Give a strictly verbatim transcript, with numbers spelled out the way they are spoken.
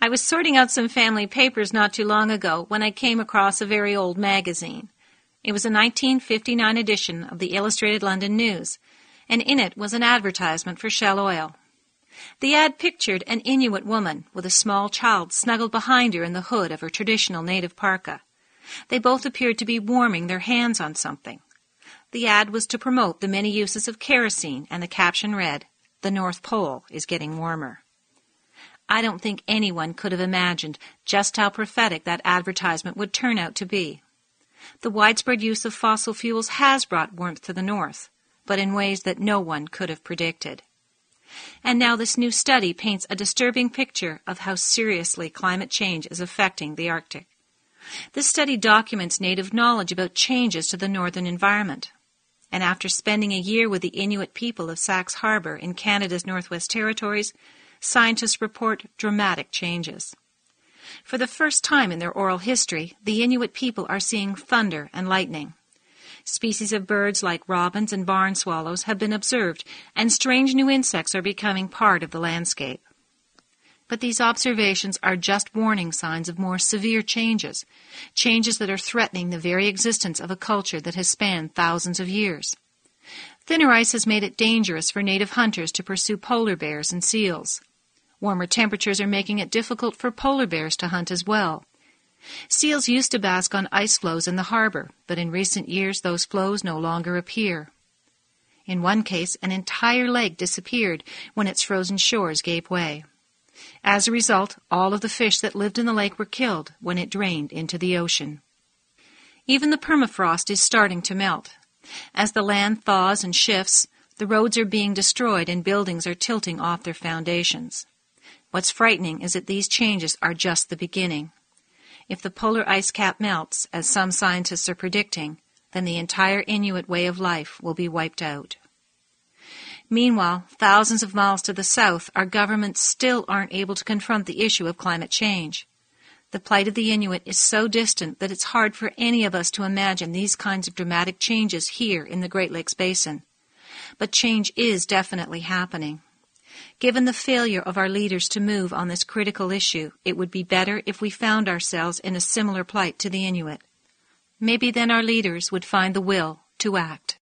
I was sorting out some family papers not too long ago when I came across a very old magazine. It was a nineteen fifty-nine edition of the Illustrated London News, and in it was an advertisement for Shell Oil. The ad pictured an Inuit woman with a small child snuggled behind her in the hood of her traditional native parka. They both appeared to be warming their hands on something. The ad was to promote the many uses of kerosene, and the caption read, "The North Pole is getting warmer." I don't think anyone could have imagined just how prophetic that advertisement would turn out to be. The widespread use of fossil fuels has brought warmth to the North, but in ways that no one could have predicted. And now this new study paints a disturbing picture of how seriously climate change is affecting the Arctic. This study documents native knowledge about changes to the northern environment. And after spending a year with the Inuit people of Sax Harbor in Canada's Northwest Territories, scientists report dramatic changes. For the first time in their oral history, the Inuit people are seeing thunder and lightning. Species of birds like robins and barn swallows have been observed, and strange new insects are becoming part of the landscape. But these observations are just warning signs of more severe changes, changes that are threatening the very existence of a culture that has spanned thousands of years. Thinner ice has made it dangerous for native hunters to pursue polar bears and seals. Warmer temperatures are making it difficult for polar bears to hunt as well. Seals used to bask on ice floes in the harbor, but in recent years those floes no longer appear. In one case, an entire lake disappeared when its frozen shores gave way. As a result, all of the fish that lived in the lake were killed when it drained into the ocean. Even the permafrost is starting to melt. As the land thaws and shifts, the roads are being destroyed and buildings are tilting off their foundations. What's frightening is that these changes are just the beginning. If the polar ice cap melts, as some scientists are predicting, then the entire Inuit way of life will be wiped out. Meanwhile, thousands of miles to the south, our governments still aren't able to confront the issue of climate change. The plight of the Inuit is so distant that it's hard for any of us to imagine these kinds of dramatic changes here in the Great Lakes Basin. But change is definitely happening. Given the failure of our leaders to move on this critical issue, it would be better if we found ourselves in a similar plight to the Inuit. Maybe then our leaders would find the will to act.